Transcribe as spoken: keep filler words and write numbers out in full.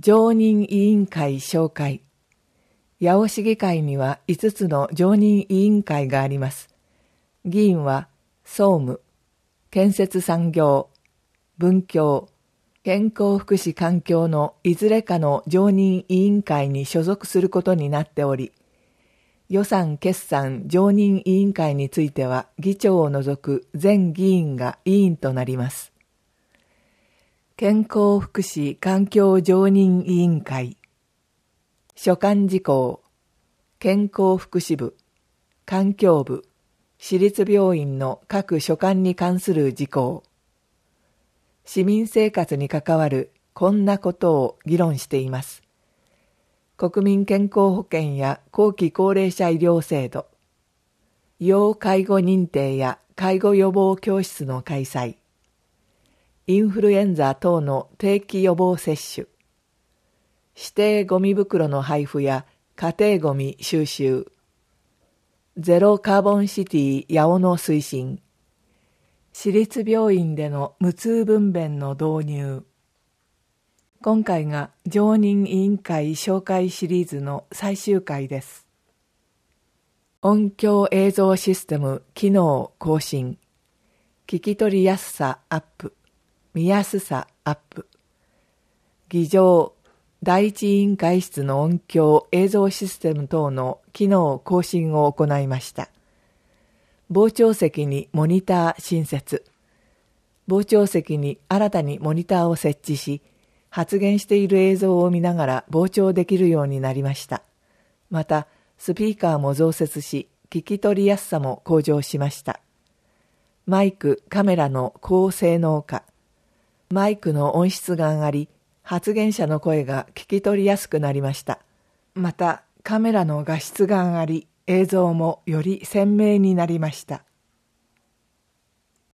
常任委員会紹介。八尾市議会にはいつつの常任委員会があります。議員は総務、建設産業、文教、健康福祉環境のいずれかの常任委員会に所属することになっており、予算決算常任委員会については議長を除く全議員が委員となります。健康福祉環境常任委員会。所管事項、健康福祉部、環境部、市立病院の各所管に関する事項。市民生活に関わるこんなことを議論しています。国民健康保険や後期高齢者医療制度、要介護認定や介護予防教室の開催、インフルエンザ等の定期予防接種、指定ゴミ袋の配布や家庭ゴミ収集、ゼロカーボンシティ八尾の推進、市立病院での無痛分娩の導入。今回が常任委員会紹介シリーズの最終回です。音響映像システム機能更新、聞き取りやすさアップ、見やすさアップ。議場、第一委員会室の音響映像システム等の機能更新を行いました。傍聴席にモニター新設。傍聴席に新たにモニターを設置し、発言している映像を見ながら傍聴できるようになりました。また、スピーカーも増設し、聞き取りやすさも向上しました。マイク、カメラの高性能化。マイクの音質が上がり、発言者の声が聞き取りやすくなりました。また、カメラの画質が上がり、映像もより鮮明になりました。